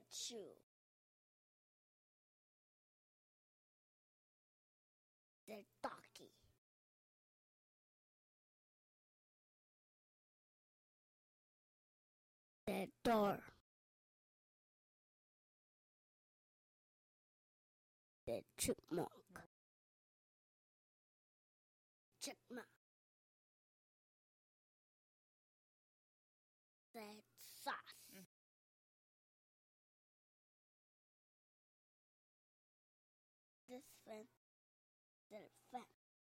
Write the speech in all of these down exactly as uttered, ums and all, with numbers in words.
Dead shoe. Dead donkey. Dead door. Dead chipmunk. Chipmunk. Dead sauce. This fan. Dead fan.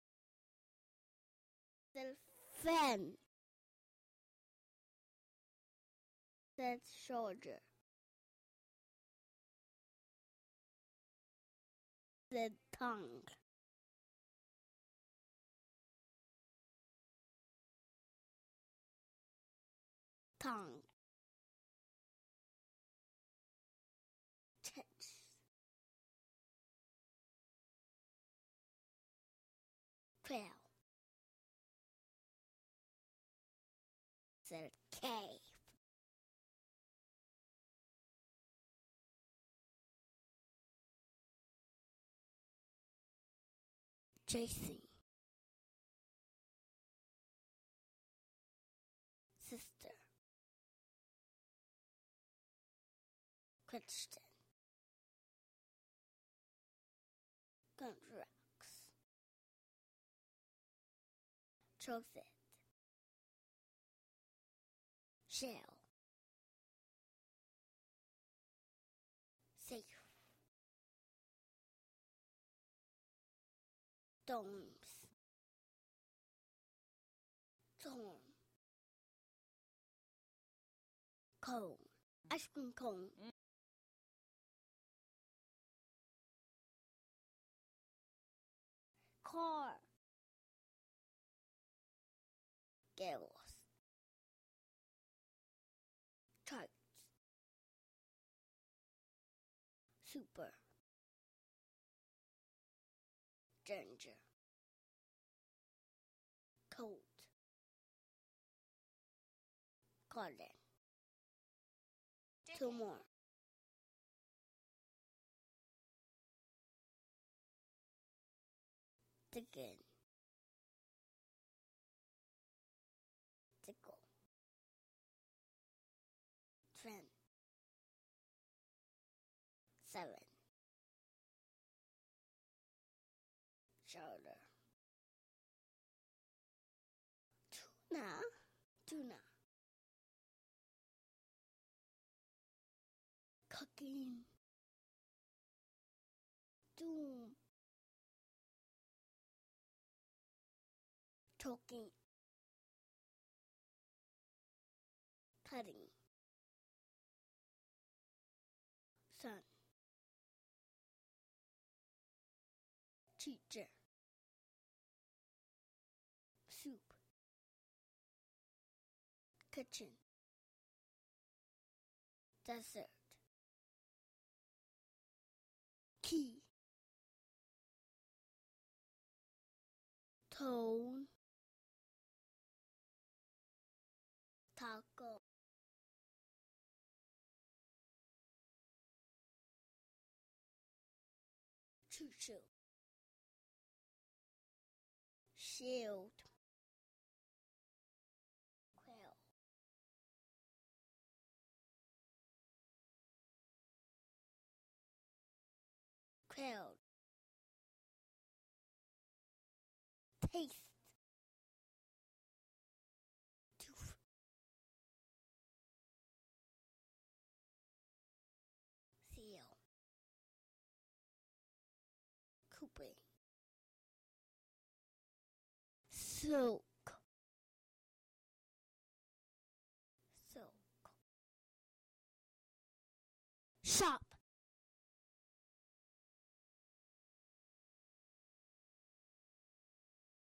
Dead fan. Dead soldier. Dead tongue. Tongue. Tits. Quail. Dead cave. Chasing. Sister. Question. Contracts. Chocolate. Shell. Safe. Domes. Storm. Cone. Ice cream cone. Mm. Car. Girls. Charts. Super. Ginger. Cold. Garden. Two more. Chicken. Tickle. Trend. Seven. Shoulder. Tuna. Tuna. Cooking. Doom. Talking. Cutting. Sun. Teacher. Soup. Kitchen. Desert. Key. Tone. Taco. Choo-choo. Shield. Quail. Quail. Taste. Tooth. Seal. Cooping. Silk. Silk. Shop.